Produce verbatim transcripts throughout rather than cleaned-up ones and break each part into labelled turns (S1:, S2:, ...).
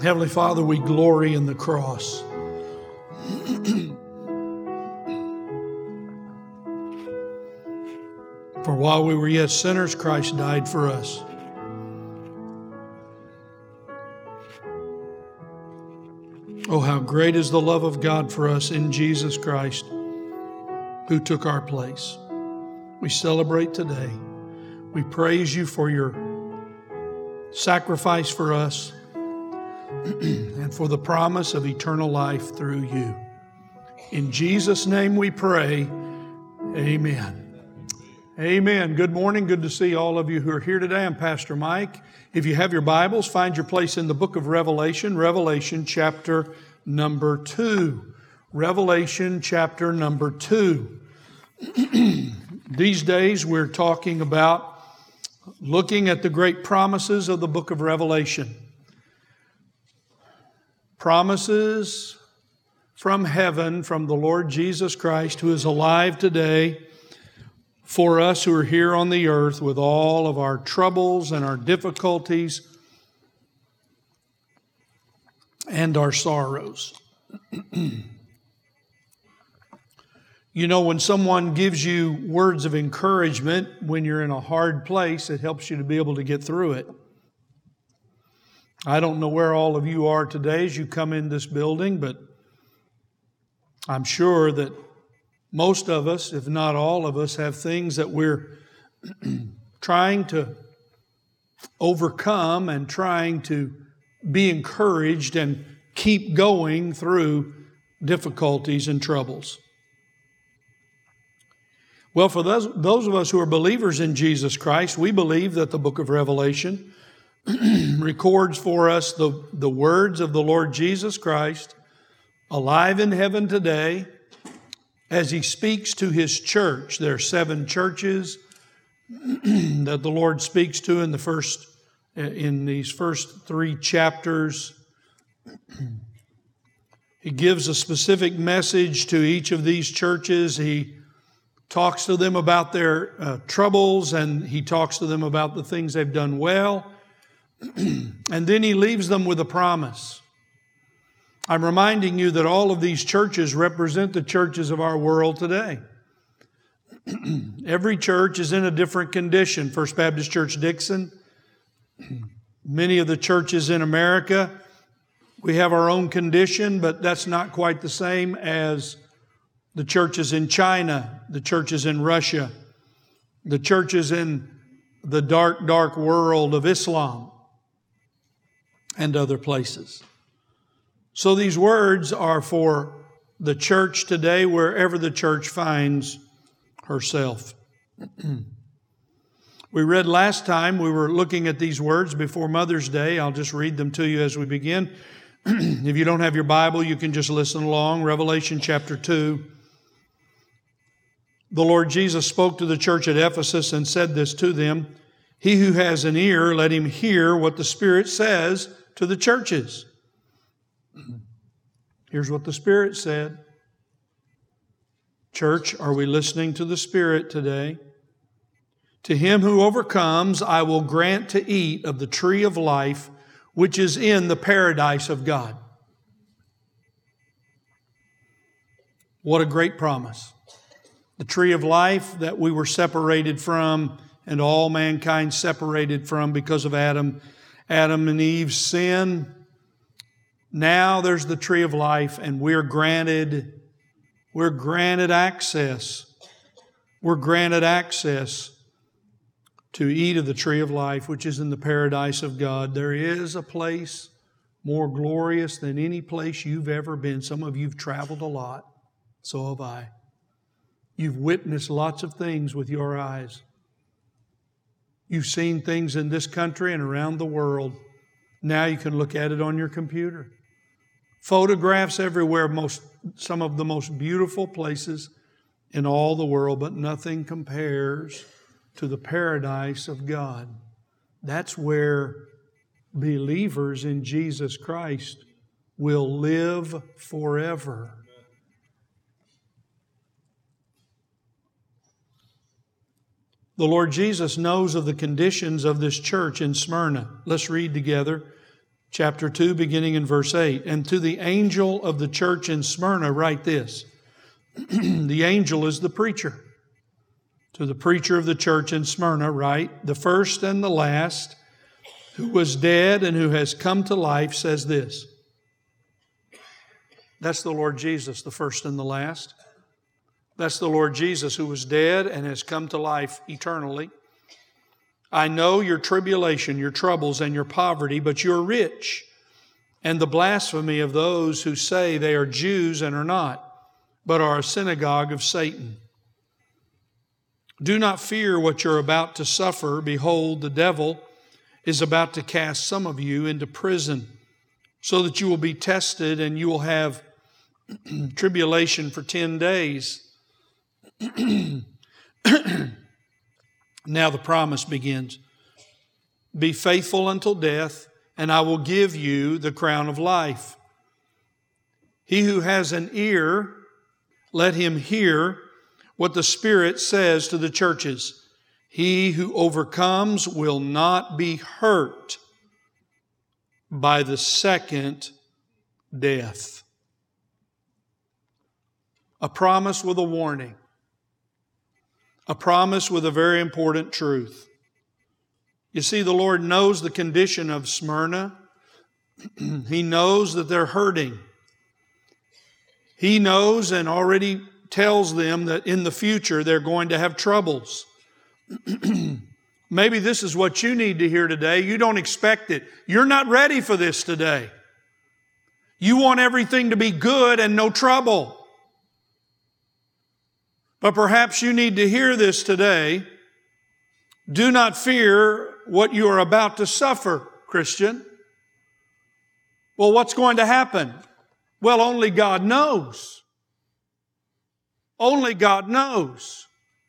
S1: Heavenly Father, we glory in the cross. For while we were yet sinners, Christ died for us. Oh, how great is the love of God for us in Jesus Christ, who took our place. We celebrate today. We praise you for your sacrifice for us and for the promise of eternal life through you. In Jesus' name we pray, amen. Amen. Good morning. Good to see all of you who are here today. I'm Pastor Mike. If you have your Bibles, find your place in the book of Revelation, Revelation chapter number two. Revelation chapter number two. These days we're talking about looking at the great promises of the book of Revelation. Promises from heaven, from the Lord Jesus Christ, who is alive today, for us who are here on the earth with all of our troubles and our difficulties and our sorrows. You know, when someone gives you words of encouragement when you're in a hard place, it helps you to be able to get through it. I don't know where all of you are today as you come in this building, but I'm sure that most of us, if not all of us, have things that we're trying to overcome and trying to be encouraged and keep going through difficulties and troubles. Well, for those, those of us who are believers in Jesus Christ, we believe that the book of Revelation records for us the, the words of the Lord Jesus Christ, alive in heaven today, as He speaks to His church. There are seven churches that the Lord speaks to in the first, in these first three chapters. He gives a specific message to each of these churches. He talks to them about their uh, troubles, and He talks to them about the things they've done well. And then He leaves them with a promise. I'm reminding you that all of these churches represent the churches of our world today. Every church is in a different condition. First Baptist Church Dixon, many of the churches in America, we have our own condition, but that's not quite the same as the churches in China, the churches in Russia, the churches in the dark, dark world of Islam and other places. So these words are for the church today, wherever the church finds herself. We read last time, we were looking at these words before Mother's Day. I'll just read them to you as we begin. If you don't have your Bible, you can just listen along. Revelation chapter two. The Lord Jesus spoke to the church at Ephesus and said this to them, "He who has an ear, let him hear what the Spirit says to the churches." Here's what the Spirit said. Church, are we listening to the Spirit today? "To him who overcomes, I will grant to eat of the tree of life, which is in the paradise of God." What a great promise. The tree of life that we were separated from, and all mankind separated from because of Adam, Adam and Eve's sin. Now there's the tree of life, and we're granted, we're granted access. We're granted access to eat of the tree of life, which is in the paradise of God. There is a place more glorious than any place you've ever been. Some of you've traveled a lot. So have I. You've witnessed lots of things with your eyes. You've seen things in this country and around the world. Now you can look at it on your computer. Photographs everywhere, most, some of the most beautiful places in all the world, but nothing compares to the paradise of God. That's where believers in Jesus Christ will live forever. The Lord Jesus knows of the conditions of this church in Smyrna. Let's read together chapter two, beginning in verse eight. And to the angel of the church in Smyrna write this. The angel is the preacher. To the preacher of the church in Smyrna write, the first and the last, who was dead and who has come to life, says this. That's the Lord Jesus, the first and the last. That's the Lord Jesus who was dead and has come to life eternally. I know your tribulation, your troubles, and your poverty, but you're rich, and the blasphemy of those who say they are Jews and are not, but are a synagogue of Satan. Do not fear what you're about to suffer. Behold, the devil is about to cast some of you into prison, so that you will be tested, and you will have tribulation for ten days. Now the promise begins. Be faithful until death, and I will give you the crown of life. He who has an ear, let him hear what the Spirit says to the churches. He who overcomes will not be hurt by the second death. A promise with a warning. A promise with a very important truth. You see, the Lord knows the condition of Smyrna. He knows that they're hurting. He knows and already tells them that in the future they're going to have troubles. Maybe this is what you need to hear today. You don't expect it. You're not ready for this today. You want everything to be good and no trouble. But perhaps you need to hear this today. Do not fear what you are about to suffer, Christian. Well, what's going to happen? Well, only God knows. Only God knows.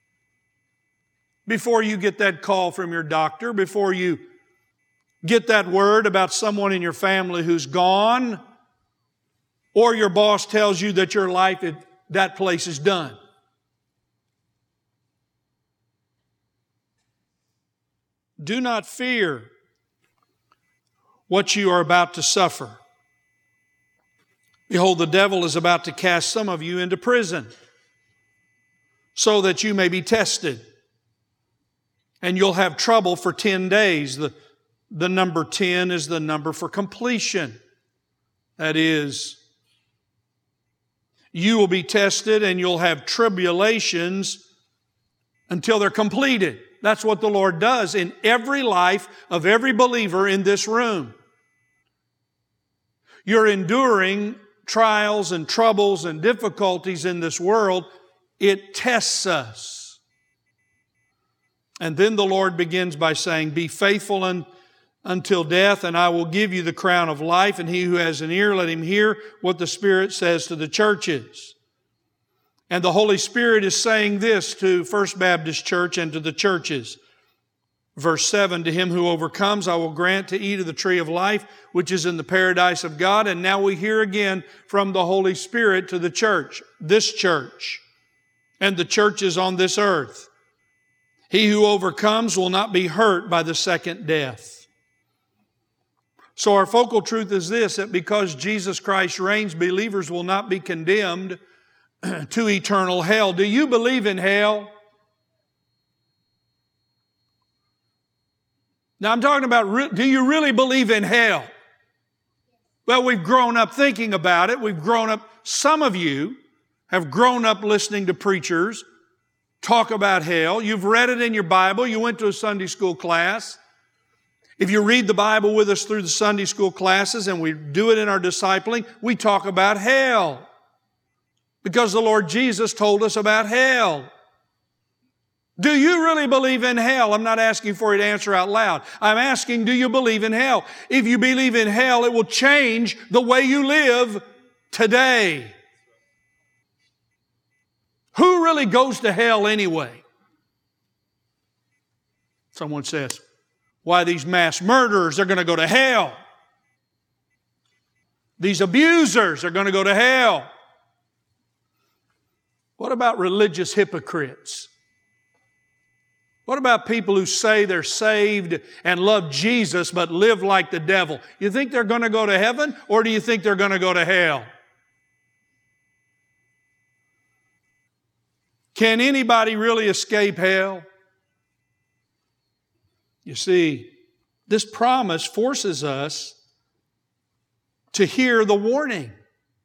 S1: Before you get that call from your doctor, before you get that word about someone in your family who's gone, or your boss tells you that your life at that place is done. Do not fear what you are about to suffer. Behold, the devil is about to cast some of you into prison so that you may be tested. And you'll have trouble for ten days. The, the number ten is the number for completion. That is, you will be tested and you'll have tribulations until they're completed. That's what the Lord does in every life of every believer in this room. You're enduring trials and troubles and difficulties in this world. It tests us. And then the Lord begins by saying, be faithful un- until death, and I will give you the crown of life. And he who has an ear, let him hear what the Spirit says to the churches. And the Holy Spirit is saying this to First Baptist Church and to the churches. Verse seven, to him who overcomes, I will grant to eat of the tree of life, which is in the paradise of God. And now we hear again from the Holy Spirit to the church, this church, and the churches on this earth. He who overcomes will not be hurt by the second death. So our focal truth is this, that because Jesus Christ reigns, believers will not be condemned to eternal hell. Do you believe in hell? Now I'm talking about, do you really believe in hell? Well, we've grown up thinking about it. We've grown up, some of you have grown up listening to preachers talk about hell. You've read it in your Bible. You went to a Sunday school class. If you read the Bible with us through the Sunday school classes, and we do it in our discipling, we talk about hell. Because the Lord Jesus told us about hell. Do you really believe in hell? I'm not asking for you to answer out loud. I'm asking, do you believe in hell? If you believe in hell, it will change the way you live today. Who really goes to hell anyway? Someone says, why, these mass murderers are going to go to hell. These abusers are going to go to hell. What about religious hypocrites? What about people who say they're saved and love Jesus but live like the devil? You think they're going to go to heaven, or do you think they're going to go to hell? Can anybody really escape hell? You see, this promise forces us to hear the warning.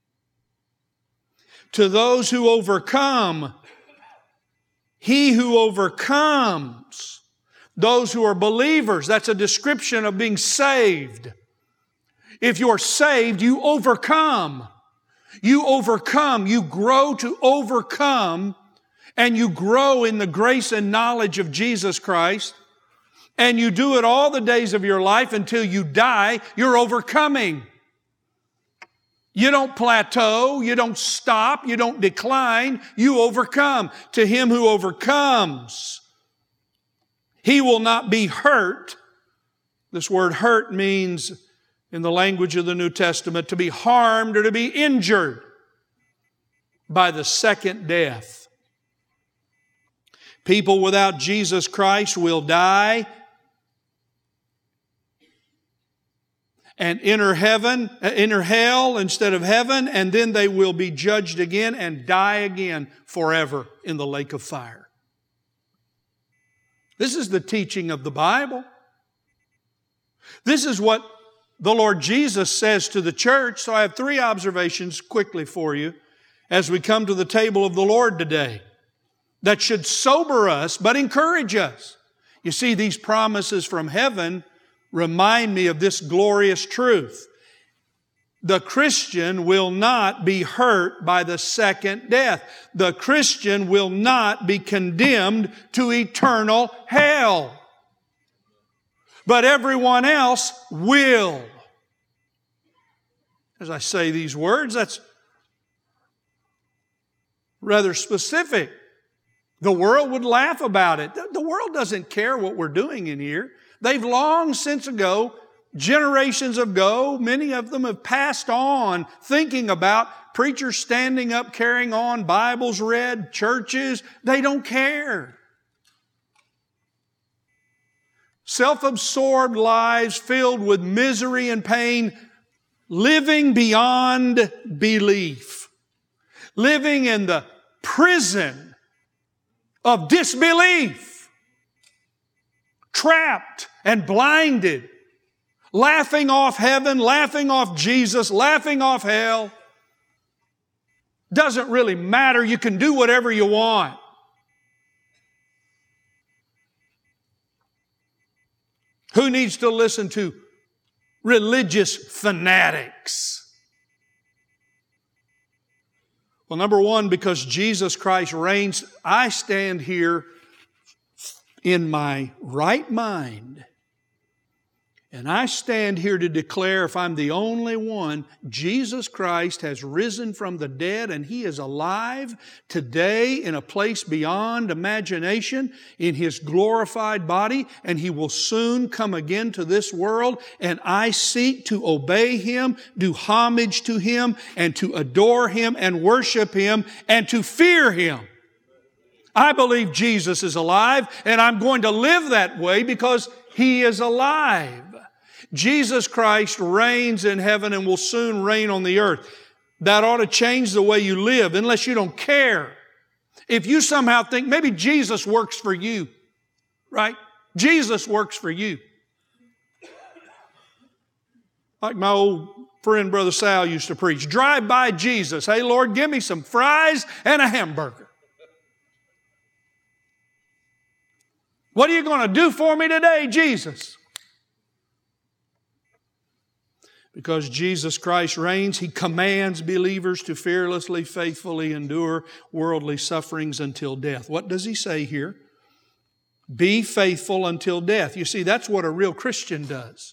S1: To those who overcome, he who overcomes, those who are believers, that's a description of being saved. If you're saved, you overcome. You overcome. You grow to overcome, and you grow in the grace and knowledge of Jesus Christ, and you do it all the days of your life until you die. You're overcoming. You don't plateau, you don't stop, you don't decline, you overcome. To him who overcomes, he will not be hurt. This word hurt means, in the language of the New Testament, to be harmed or to be injured by the second death. People without Jesus Christ will die and enter heaven, enter hell instead of heaven, and then they will be judged again and die again forever in the lake of fire. This is the teaching of the Bible. This is what the Lord Jesus says to the church. So I have three observations quickly for you as we come to the table of the Lord today that should sober us but encourage us. You see, these promises from heaven remind me of this glorious truth. The Christian will not be hurt by the second death. The Christian will not be condemned to eternal hell. But everyone else will. As I say these words, that's rather specific. The world would laugh about it. The world doesn't care what we're doing in here. They've long since ago, generations ago, many of them have passed on thinking about preachers standing up, carrying on, Bibles read, churches. They don't care. Self-absorbed lives filled with misery and pain, living beyond belief, living in the prison of disbelief. Trapped and blinded, laughing off heaven, laughing off Jesus, laughing off hell. Doesn't really matter. You can do whatever you want. Who needs to listen to religious fanatics? Well, number one, because Jesus Christ reigns, I stand here in my right mind, and I stand here to declare, if I'm the only one, Jesus Christ has risen from the dead, and He is alive today in a place beyond imagination in His glorified body, and He will soon come again to this world, and I seek to obey Him, do homage to Him, and to adore Him and worship Him, and to fear Him. I believe Jesus is alive, and I'm going to live that way because He is alive. Jesus Christ reigns in heaven and will soon reign on the earth. That ought to change the way you live, unless you don't care. If you somehow think maybe Jesus works for you, right? Jesus works for you. Like my old friend Brother Sal used to preach, drive by Jesus. Hey, Lord, give me some fries and a hamburger. What are you going to do for me today, Jesus? Because Jesus Christ reigns, He commands believers to fearlessly, faithfully endure worldly sufferings until death. What does He say here? Be faithful until death. You see, that's what a real Christian does.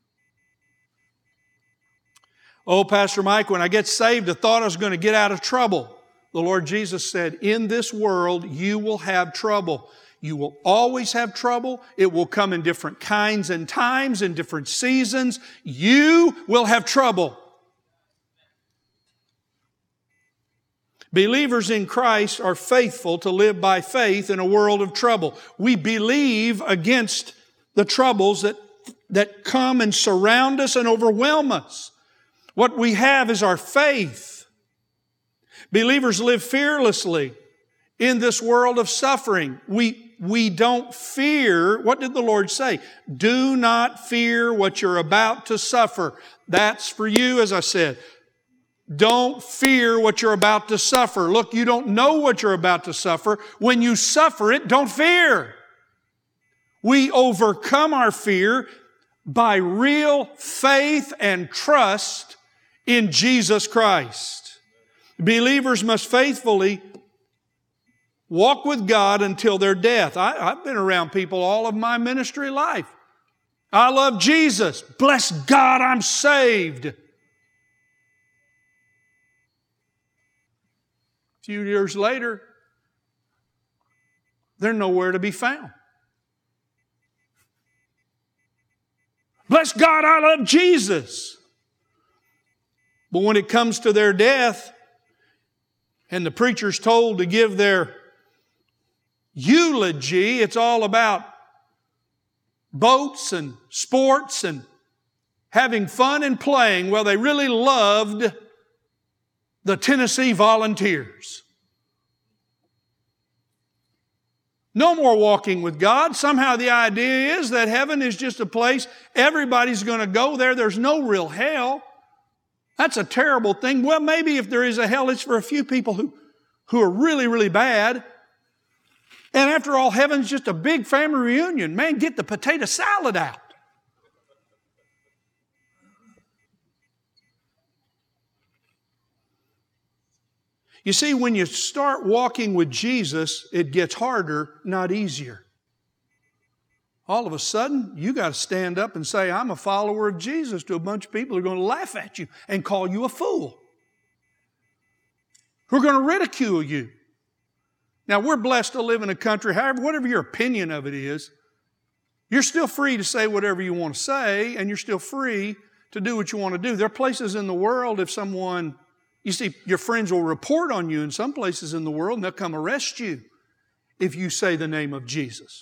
S1: Oh, Pastor Mike, when I get saved, I thought I was going to get out of trouble. The Lord Jesus said, in this world you will have trouble. You will always have trouble. It will come in different kinds and times, in different seasons. You will have trouble. Believers in Christ are faithful to live by faith in a world of trouble. We believe against the troubles that, that come and surround us and overwhelm us. What we have is our faith. Believers live fearlessly in this world of suffering. We, we don't fear. What did the Lord say? Do not fear what you're about to suffer. That's for you, as I said. Don't fear what you're about to suffer. Look, you don't know what you're about to suffer. When you suffer it, don't fear. We overcome our fear by real faith and trust in Jesus Christ. Believers must faithfully walk with God until their death. I, I've been around people all of my ministry life. I love Jesus. Bless God, I'm saved. A few years later, they're nowhere to be found. Bless God, I love Jesus. But when it comes to their death, and the preacher's told to give their eulogy, it's all about boats and sports and having fun and playing. Well, they really loved the Tennessee Volunteers. No more walking with God. Somehow the idea is that heaven is just a place everybody's going to go there. There's no real hell. That's a terrible thing. Well, maybe if there is a hell, it's for a few people who, who are really, really bad. And after all, heaven's just a big family reunion. Man, get the potato salad out. You see, when you start walking with Jesus, it gets harder, not easier. All of a sudden, you got to stand up and say, I'm a follower of Jesus, to a bunch of people who are going to laugh at you and call you a fool, who are going to ridicule you. Now, we're blessed to live in a country, however, whatever your opinion of it is, you're still free to say whatever you want to say, and you're still free to do what you want to do. There are places in the world, if someone, you see, your friends will report on you in some places in the world, and they'll come arrest you if you say the name of Jesus.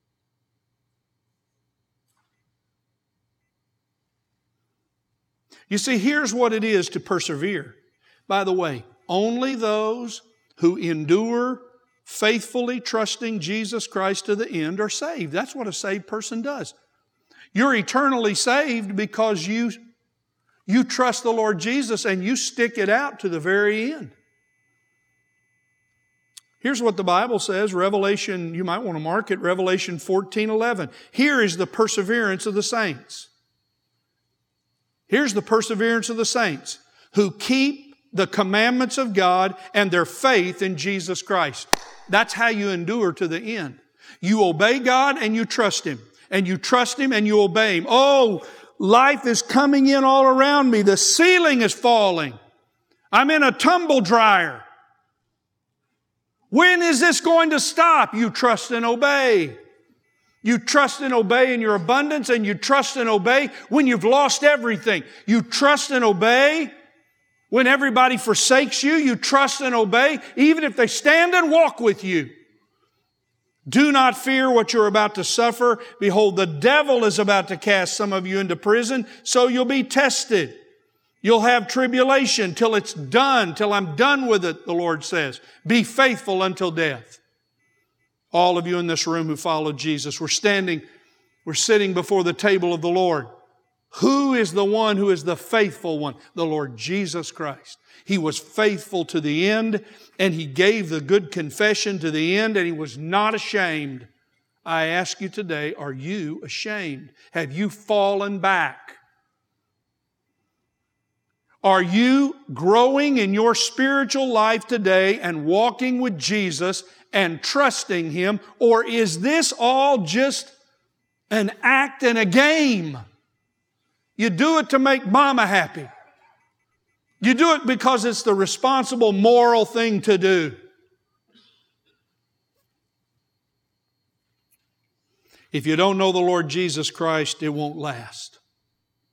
S1: You see, here's what it is to persevere. By the way, only those who endure faithfully trusting Jesus Christ to the end are saved. That's what a saved person does. You're eternally saved because you, you trust the Lord Jesus and you stick it out to the very end. Here's what the Bible says, Revelation, you might want to mark it, Revelation fourteen eleven. Here is the perseverance of the saints. Here's the perseverance of the saints who keep the commandments of God and their faith in Jesus Christ. That's how you endure to the end. You obey God and you trust Him. And you trust Him and you obey Him. Oh, life is coming in all around me. The ceiling is falling. I'm in a tumble dryer. When is this going to stop? You trust and obey. You trust and obey in your abundance, and you trust and obey when you've lost everything. You trust and obey when everybody forsakes you. You trust and obey even if they stand and walk with you. Do not fear what you're about to suffer. Behold, the devil is about to cast some of you into prison, so you'll be tested. You'll have tribulation till it's done, till I'm done with it, the Lord says. Be faithful until death. All of you in this room who followed Jesus, we're standing, we're sitting before the table of the Lord. Who is the one who is the faithful one? The Lord Jesus Christ. He was faithful to the end, and He gave the good confession to the end, and He was not ashamed. I ask you today, are you ashamed? Have you fallen back? Are you growing in your spiritual life today and walking with Jesus and trusting Him? Or is this all just an act and a game? You do it to make mama happy. You do it because it's the responsible, moral thing to do. If you don't know the Lord Jesus Christ, it won't last.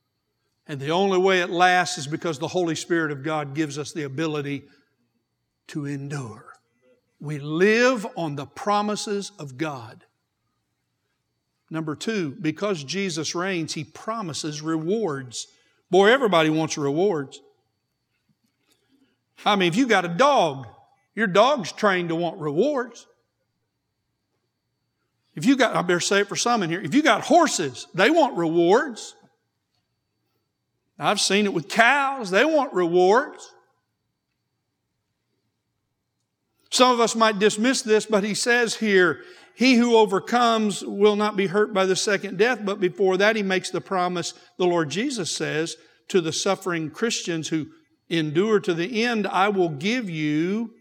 S1: And the only way it lasts is because the Holy Spirit of God gives us the ability to endure. We live on the promises of God. Number two, because Jesus reigns, He promises rewards. Boy, everybody wants rewards. I mean, if you got a dog, your dog's trained to want rewards. If you got, I better say it for some in here, if you got horses, they want rewards. I've seen it with cows, they want rewards. Some of us might dismiss this, but He says here, He who overcomes will not be hurt by the second death, but before that He makes the promise, the Lord Jesus says, to the suffering Christians who endure to the end, I will give you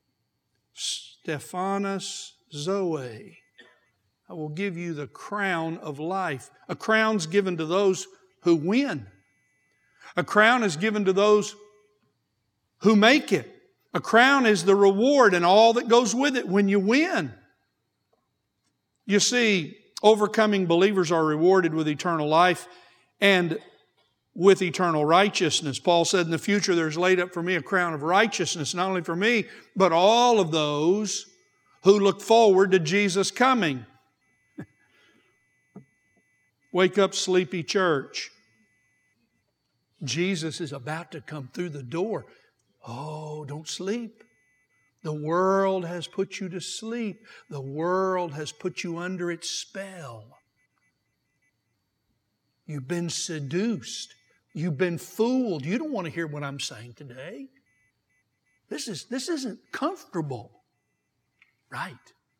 S1: Stephanos Zoe. I will give you the crown of life. A crown's given to those who win. A crown is given to those who make it. A crown is the reward and all that goes with it when you win. You see, overcoming believers are rewarded with eternal life and with eternal righteousness. Paul said, in the future there's laid up for me a crown of righteousness, not only for me, but all of those who look forward to Jesus coming. Wake up, sleepy church. Jesus is about to come through the door. Oh, don't sleep. The world has put you to sleep. The world has put you under its spell. You've been seduced. You've been fooled. You don't want to hear what I'm saying today. This is, this isn't comfortable. Right.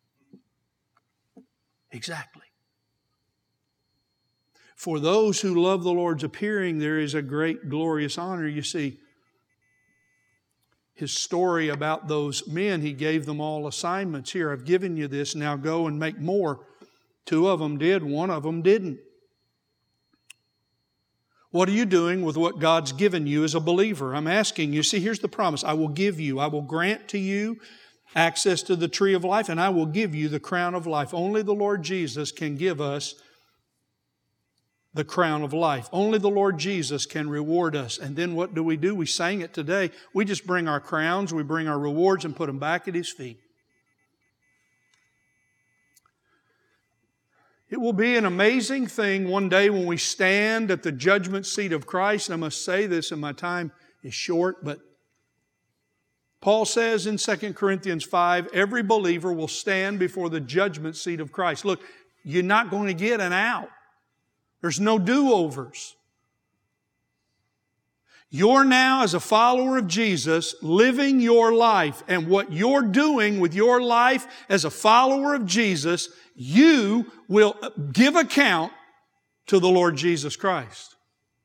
S1: Exactly. For those who love the Lord's appearing, there is a great glorious honor. You see, His story about those men, He gave them all assignments. Here, I've given you this. Now go and make more. Two of them did. One of them didn't. What are you doing with what God's given you as a believer? I'm asking you. See, here's the promise. I will give you, I will grant to you access to the tree of life, and I will give you the crown of life. Only the Lord Jesus can give us the crown of life. Only the Lord Jesus can reward us. And then what do we do? We sang it today. We just bring our crowns, we bring our rewards and put them back at His feet. It will be an amazing thing one day when we stand at the judgment seat of Christ. And I must say this, and my time is short, but Paul says in Second Corinthians five, every believer will stand before the judgment seat of Christ. Look, you're not going to get an out. There's no do-overs. You're now, as a follower of Jesus, living your life. And what you're doing with your life as a follower of Jesus, you will give account to the Lord Jesus Christ.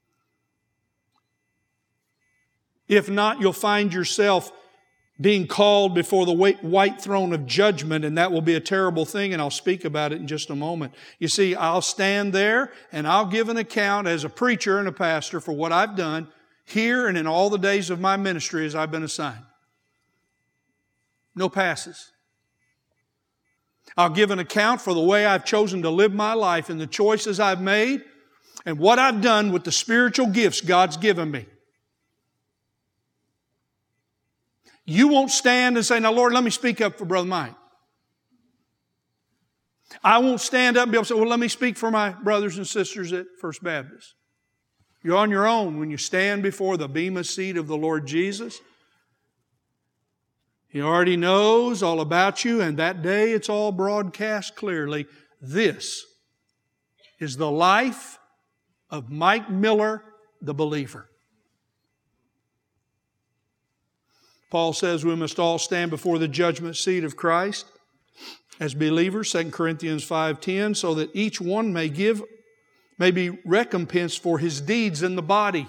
S1: If not, you'll find yourself being called before the white throne of judgment, and that will be a terrible thing, and I'll speak about it in just a moment. You see, I'll stand there, and I'll give an account as a preacher and a pastor for what I've done here and in all the days of my ministry as I've been assigned. No passes. I'll give an account for the way I've chosen to live my life and the choices I've made and what I've done with the spiritual gifts God's given me. You won't stand and say, now, Lord, let me speak up for Brother Mike. I won't stand up and be able to say, well, let me speak for my brothers and sisters at First Baptist. You're on your own when you stand before the bema seat of the Lord Jesus. He already knows all about you, and that day it's all broadcast clearly. This is the life of Mike Miller, the believer. Paul says we must all stand before the judgment seat of Christ as believers, Second Corinthians five ten, so that each one may give, may be recompensed for his deeds in the body.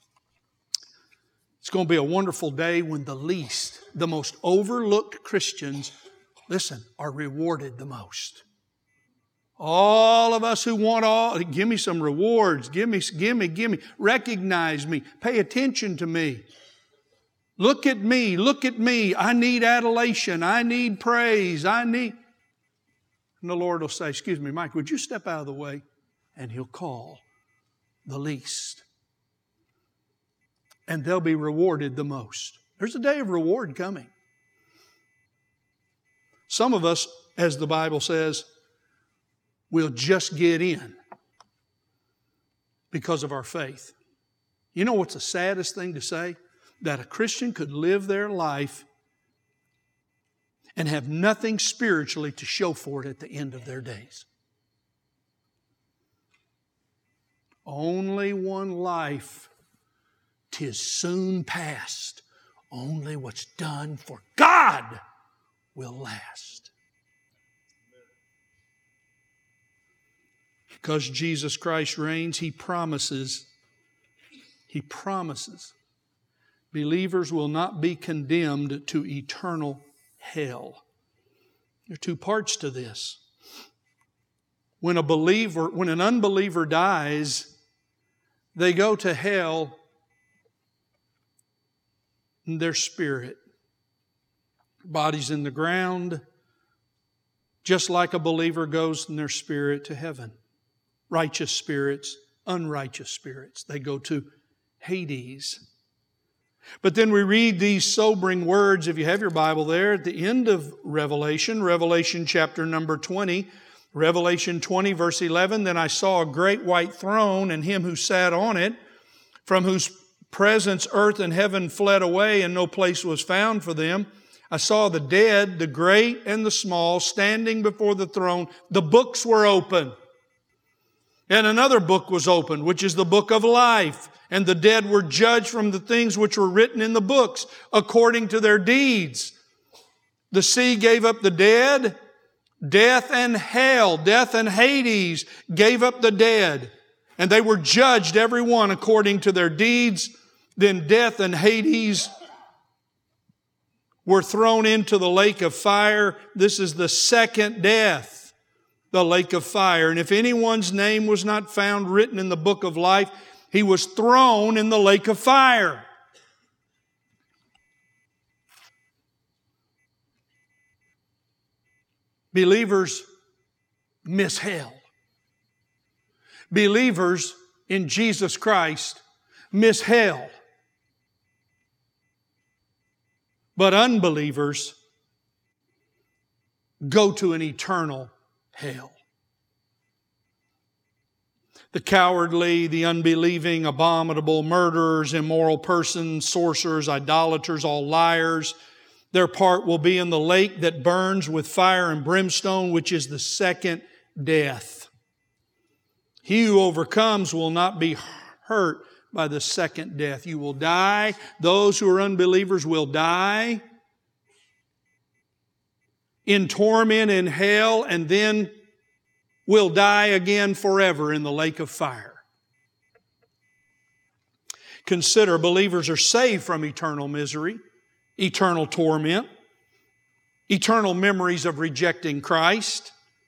S1: It's going to be a wonderful day when the least, the most overlooked Christians, listen, are rewarded the most. All of us who want all, give me some rewards, give me, give me, give me, recognize me, pay attention to me. Look at me, look at me. I need adulation. I need praise. I need... And the Lord will say, excuse me, Mike, would you step out of the way? And He'll call the least. And they'll be rewarded the most. There's a day of reward coming. Some of us, as the Bible says, will just get in because of our faith. You know what's the saddest thing to say? That a Christian could live their life and have nothing spiritually to show for it at the end of their days. Only one life, 'tis soon past. Only what's done for God will last. Because Jesus Christ reigns, He promises, He promises, believers will not be condemned to eternal hell. There are two parts to this. When a believer, when an unbeliever dies, they go to hell in their spirit. Body's in the ground, just like a believer goes in their spirit to heaven. Righteous spirits, unrighteous spirits, they go to Hades. But then we read these sobering words, if you have your Bible there, at the end of Revelation, Revelation chapter number twenty, Revelation twenty verse eleven, then I saw a great white throne and Him who sat on it, from whose presence earth and heaven fled away and no place was found for them. I saw the dead, the great and the small, standing before the throne. The books were open. And another book was opened, which is the book of life. And the dead were judged from the things which were written in the books, according to their deeds. The sea gave up the dead. Death and hell, death and Hades gave up the dead. And they were judged, every one, according to their deeds. Then death and Hades were thrown into the lake of fire. This is the second death, the lake of fire. And if anyone's name was not found written in the book of life, he was thrown in the lake of fire. Believers miss hell. Believers in Jesus Christ miss hell. But unbelievers go to an eternal hell. The cowardly, the unbelieving, abominable, murderers, immoral persons, sorcerers, idolaters, all liars, their part will be in the lake that burns with fire and brimstone, which is the second death. He who overcomes will not be hurt by the second death. You will die. Those who are unbelievers will die in torment in hell, and then will die again forever in the lake of fire. Consider, believers are saved from eternal misery, eternal torment, eternal memories of rejecting Christ,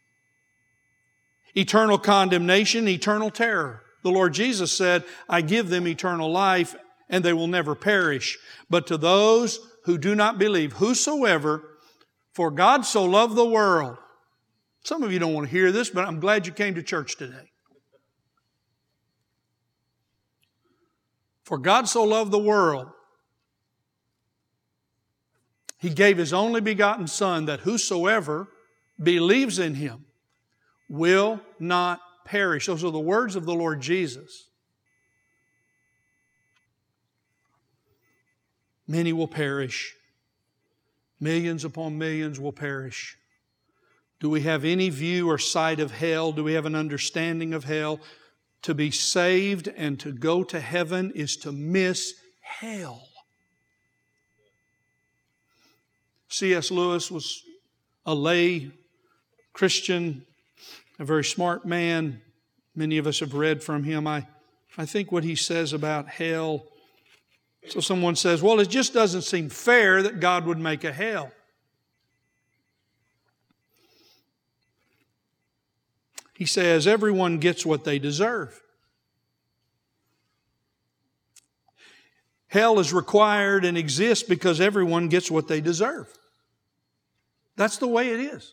S1: eternal condemnation, eternal terror. The Lord Jesus said, I give them eternal life, and they will never perish. But to those who do not believe, whosoever, for God so loved the world. Some of you don't want to hear this, but I'm glad you came to church today. For God so loved the world, He gave His only begotten Son, that whosoever believes in Him will not perish. Those are the words of the Lord Jesus. Many will perish. Millions upon millions will perish. Do we have any view or sight of hell? Do we have an understanding of hell? To be saved and to go to heaven is to miss hell. C S Lewis was a lay Christian, a very smart man. Many of us have read from him. I, I think what he says about hell. So someone says, well, it just doesn't seem fair that God would make a hell. He says, everyone gets what they deserve. Hell is required and exists because everyone gets what they deserve. That's the way it is.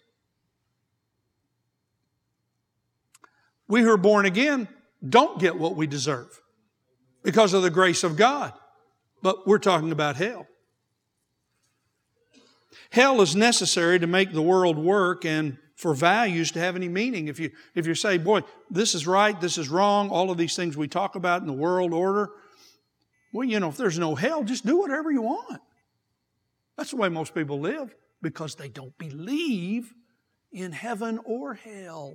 S1: We who are born again don't get what we deserve because of the grace of God. But we're talking about hell. Hell is necessary to make the world work and for values to have any meaning. If you, if you say, boy, this is right, this is wrong, all of these things we talk about in the world order, well, you know, if there's no hell, just do whatever you want. That's the way most people live, because they don't believe in heaven or hell.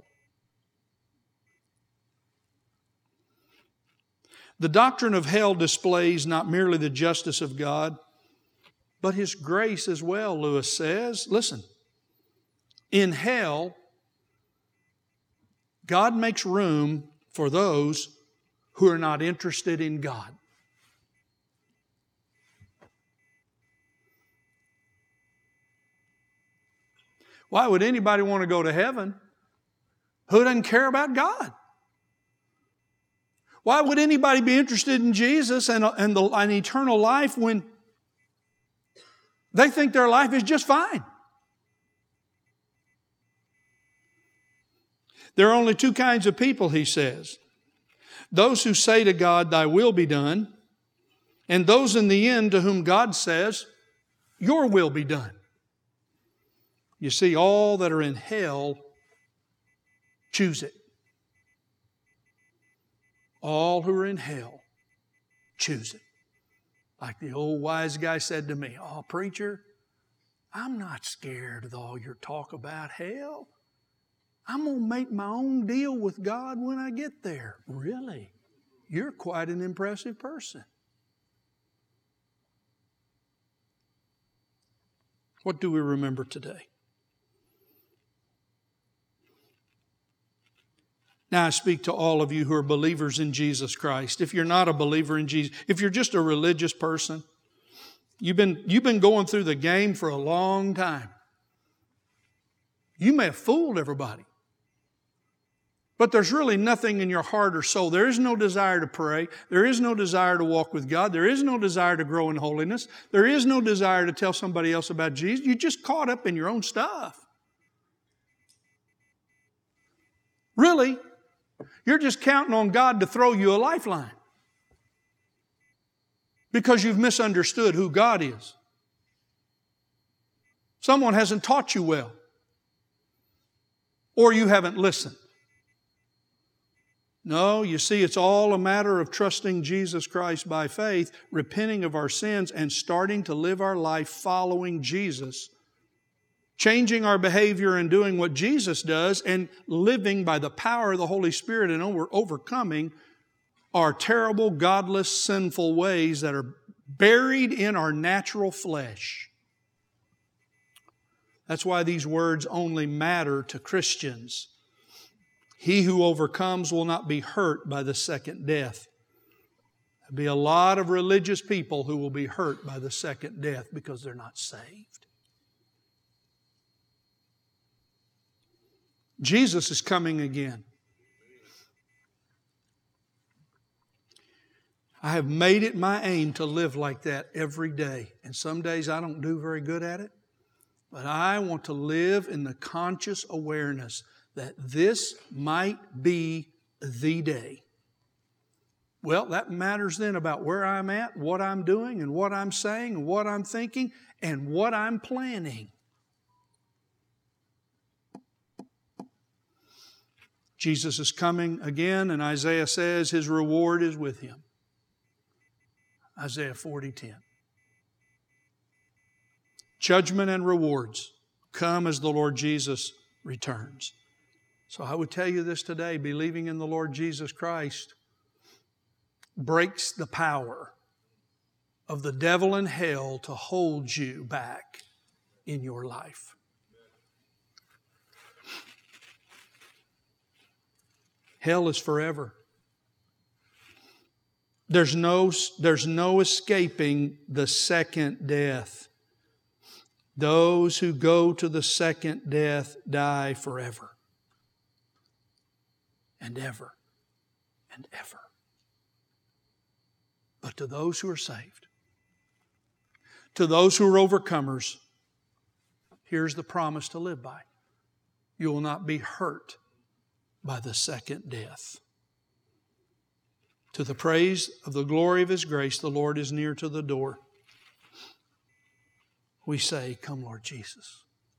S1: The doctrine of hell displays not merely the justice of God, but His grace as well, Lewis says. Listen, in hell, God makes room for those who are not interested in God. Why would anybody want to go to heaven who doesn't care about God? Why would anybody be interested in Jesus and, and, the, and eternal life when they think their life is just fine? There are only two kinds of people, he says. Those who say to God, thy will be done, and those in the end to whom God says, your will be done. You see, all that are in hell choose it. All who are in hell choose it. Like the old wise guy said to me, oh, preacher, I'm not scared of all your talk about hell. I'm going to make my own deal with God when I get there. Really? You're quite an impressive person. What do we remember today? Now I speak to all of you who are believers in Jesus Christ. If you're not a believer in Jesus, if you're just a religious person, you've been, you've been going through the game for a long time. You may have fooled everybody. But there's really nothing in your heart or soul. There is no desire to pray. There is no desire to walk with God. There is no desire to grow in holiness. There is no desire to tell somebody else about Jesus. You're just caught up in your own stuff. Really, you're just counting on God to throw you a lifeline because you've misunderstood who God is. Someone hasn't taught you well, or you haven't listened. No, you see, it's all a matter of trusting Jesus Christ by faith, repenting of our sins, and starting to live our life following Jesus, changing our behavior and doing what Jesus does, and living by the power of the Holy Spirit and over, overcoming our terrible, godless, sinful ways that are buried in our natural flesh. That's why these words only matter to Christians. He who overcomes will not be hurt by the second death. There'll be a lot of religious people who will be hurt by the second death because they're not saved. Jesus is coming again. I have made it my aim to live like that every day. And some days I don't do very good at it. But I want to live in the conscious awareness that this might be the day. Well, that matters then about where I'm at, what I'm doing, and what I'm saying, and what I'm thinking, and what I'm planning. Jesus is coming again, and Isaiah says His reward is with Him. Isaiah forty ten. Judgment and rewards come as the Lord Jesus returns. So I would tell you this today, believing in the Lord Jesus Christ breaks the power of the devil and hell to hold you back in your life. Hell is forever. There's no, there's no escaping the second death. Those who go to the second death die forever. And ever. And ever. But to those who are saved, to those who are overcomers, here's the promise to live by. You will not be hurt by the second death. To the praise of the glory of His grace, the Lord is near to the door. we say, "Come, Lord Jesus."